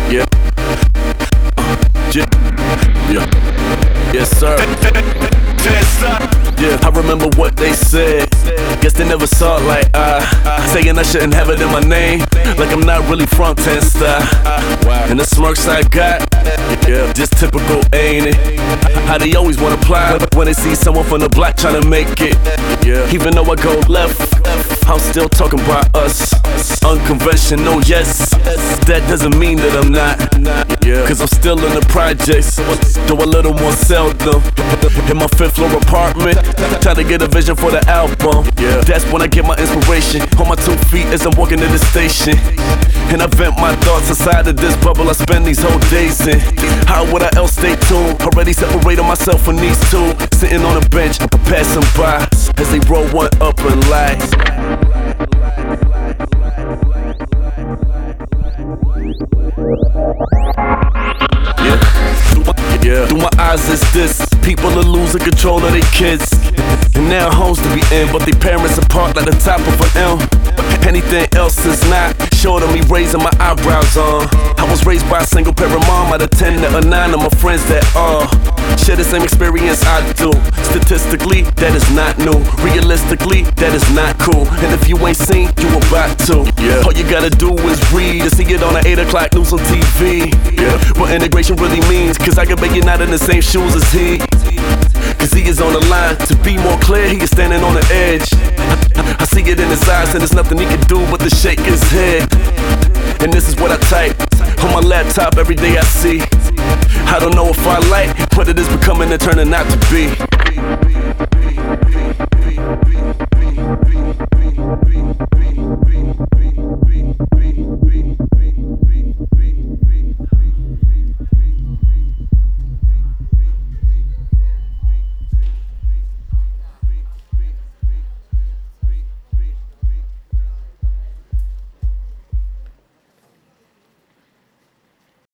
Yeah. Yeah. Yes, sir. Yeah, I remember what they said. Guess they never saw it like saying I shouldn't have it in my name, like I'm not really front end style. And the smirks I got, yeah, just typical, ain't it? How they always wanna apply when they see someone from the block trying to make it. Yeah, even though I go left, I'm still talking about us. Unconventional, yes. That doesn't mean that I'm not. Yeah, cause I'm still in the projects, though a little more seldom. In my 5th floor apartment, trying to get a vision for the album. Yeah, that's when I get my inspiration. On my 2 feet as I'm walking to the station. And I vent my thoughts inside of this bubble I spend these whole days in. How would I else stay tuned? Already separated myself from these two. Sitting on a bench, passing by as they roll one up and lie. Yeah. Through my eyes is this. People are losing control of their kids. And now homes to be in, but their parents apart like the top of an M. Anything else is not. Short of me raising my eyebrows on. I was raised by a single parent mom. Out of 10 to a 9 of my friends that are share the same experience I do. Statistically, that is not new. Realistically, that is not cool. And if you ain't seen, you about to. Yeah. All you gotta do is read and see it on the 8 o'clock news on TV. Yeah. What integration really means, cause I can make it not in the same shoes as he. Cause he is on the line. To be more clear, he is standing on the edge. I see it in his eyes and there's nothing he can do but to shake his head. And this is what I type on my laptop every day I see. I don't know if I like what it is becoming and turning out to be.